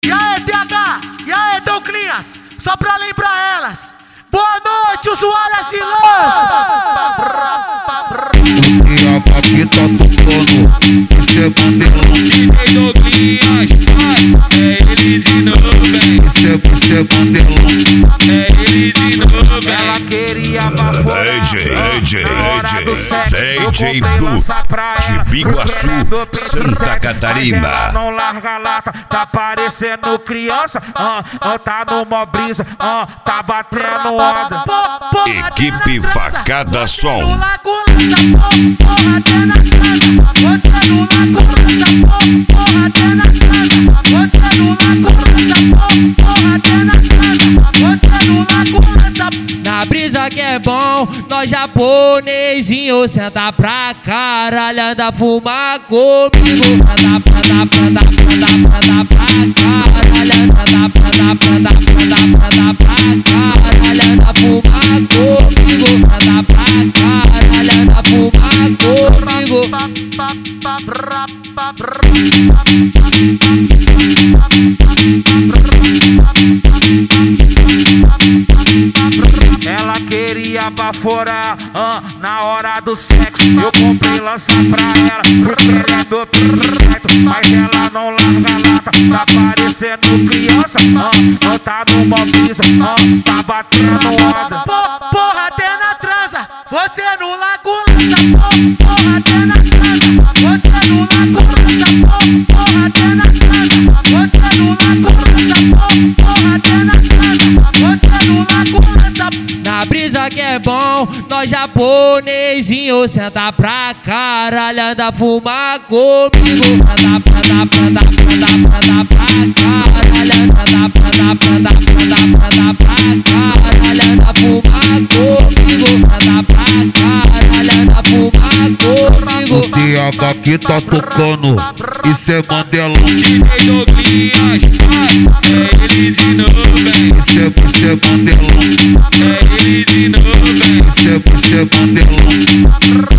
E aí, TH? E aí, Douclinhas? Só pra lembrar elas. Boa noite, usuárias e O que aqui tá tocando, isso é bandelão. DJ Douclinhas, é ele de novo, bem. Isso é bandelão. É ele de novo, bem. ela queria baforar. DJ Du, de Biguaçu, Santa Catarina. Não larga a lata, tá parecendo criança. Tá numa brisa, tá batendo onda. Equipe Facada Som. Na brisa que é bom, nós japonesinho senta pra caralho, anda fumar comigo. Senta pra caralho, senta pra caralho, anda fumar comigo. Senta pra caralho, anda fumar comigo. Ela queria baforar na hora do sexo. Eu comprei lança pra ela, porque ela é do certo. Mas ela não larga a lata, tá parecendo criança. Tá numa brisa, tá batendo onda. Porra, até na transa, você no lago lança. Porra, até na transa, você no lago lança. Porra, até na transa, você no lago lança. Porra, até na transa, você no lago lança. Na brisa que é bom, nós japonesinho senta pra caralho, anda fumar comigo. Senta pra caralho, senta pra caralho, anda fumar comigo. Senta pra caralho, anda fumar comigo. O que aqui tá tocando, isso é bandelão. DJ Douclinhas, é ele de novo, bem. Isso é bandelão. É ele de novo, bem. Isso é bandelão.